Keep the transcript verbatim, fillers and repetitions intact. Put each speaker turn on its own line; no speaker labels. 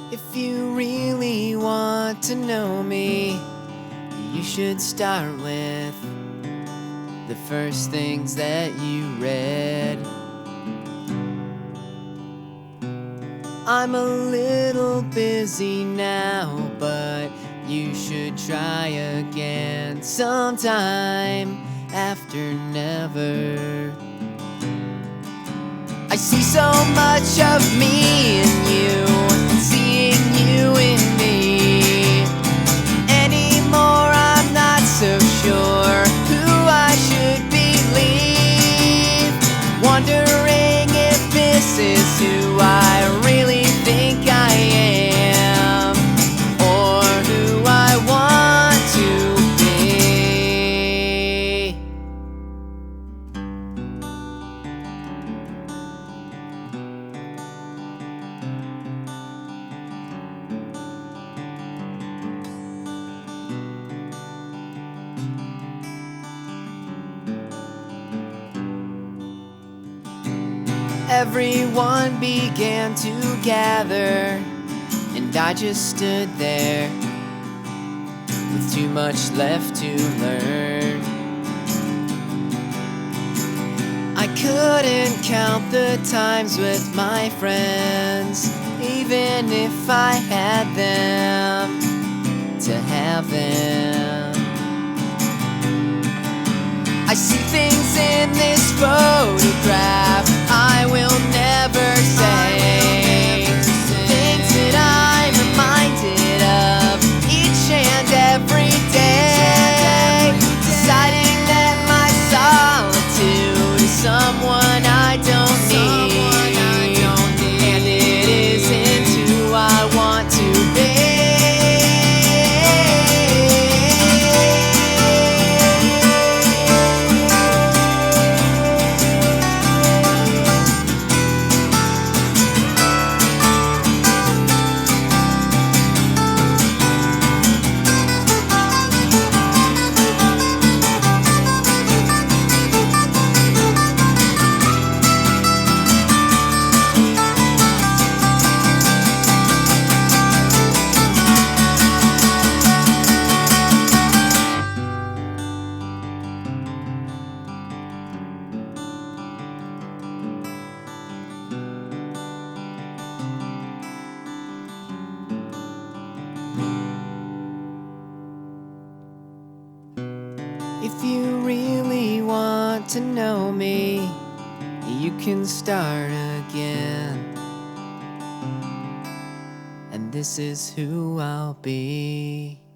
If you really want to know me, you should start with the first things that you read. I'm a little busy now, but you should try again sometime after never. I see so much of me in you, seeing you in me. Anymore I'm not so sure who I should believe, wondering if this is who I really think I am, or who I want to be. Everyone began to gather, and I just stood there with too much left to learn. I couldn't count the times with my friends, even if I had them to have them. I see things in this photograph I will never say, things that I'm reminded of each and every day, deciding that my solitude is someone I don't need, and it isn't who I want to be. If you really want to know me, you can start again, and this is who I'll be.